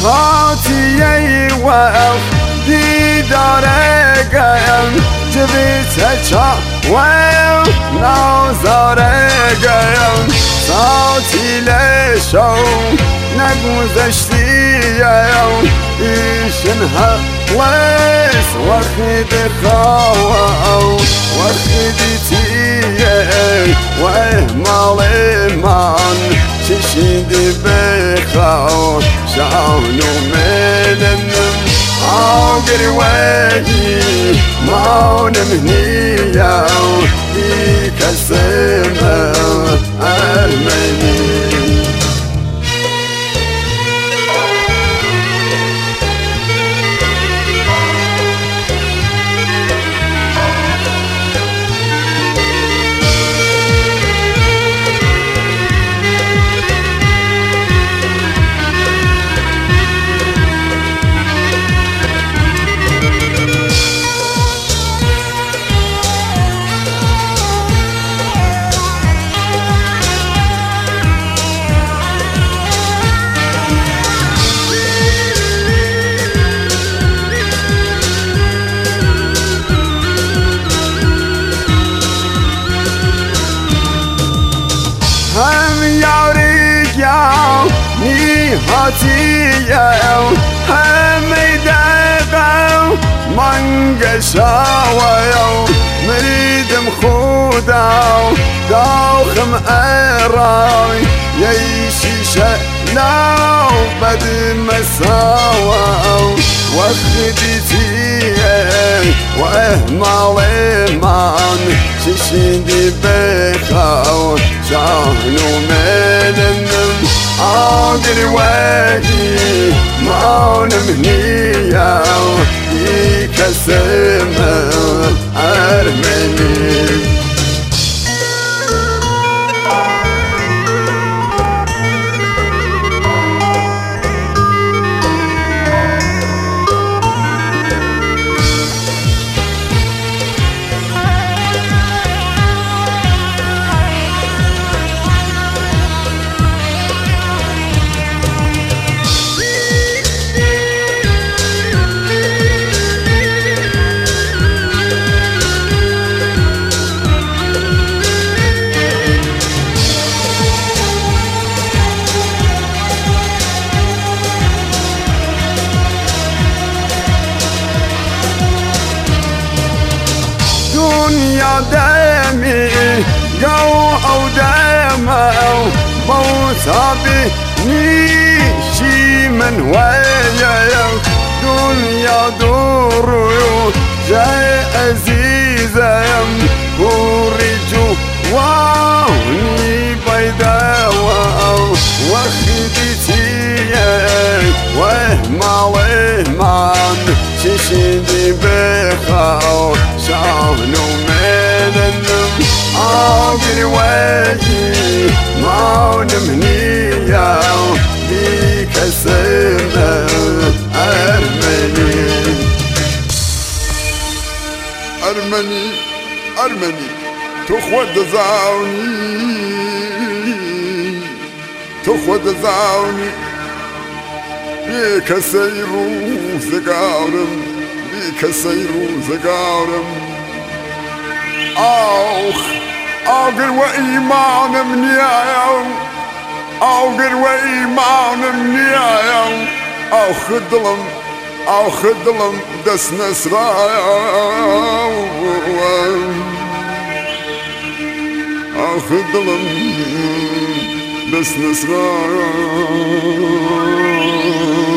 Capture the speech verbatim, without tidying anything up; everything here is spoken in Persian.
هاتي وقف دي دارقم جبت چا و نازارقم صوتی لشو نگذشتیم ایشنها لس وقت خواو وقت تیه و اهمال من چشید بخواو شانو منم آگر وی مانم نیاو ای کسم ارمنی هم یاری گیاو نیهاتیم هم دقم من گشاویم مریدم خودم داخم ارای یه شیشه نو بد مساویم وقتی تیه و اهمال من چشیدی بخواو شانو منم آگر وی مانم نیاو ای کسم ارمنی دنیا دمی گو او دمو موتابی نیشی من ویم دنیا دورو جای عزیزم پوری جو وانی بیدا وقتی تیه و اهمال من چشیدی بخواو شانو منم آگر وی مانم نیاو بی کسم ارمنی ارمنی ارمنی تو خود زاونی تو خود زاونی بی کسی روزگارم بی کسی روزگارم آخ آگر و ایمانم نیایم آگر و ایمانم نیایم آخ دلم آخ دلم دست نسرایم آخ دلم دست نسرایم